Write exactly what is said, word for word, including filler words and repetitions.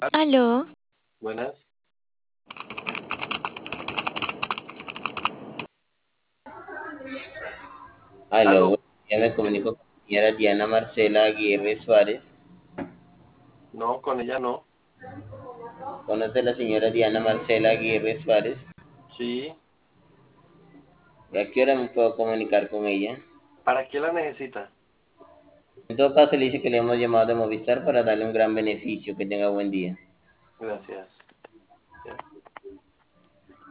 Aló, Buenas. Aló, Aló. ya me Sí. comunico con la señora Diana Marcela Aguirre Suárez. No, con ella no. ¿Conoce a la señora Diana Marcela Aguirre Suárez? Sí. ¿Y a qué hora me puedo comunicar con ella? ¿Para qué la necesita? En todo caso, le dice que le hemos llamado de Movistar para darle un gran beneficio. Que tenga buen día. Gracias.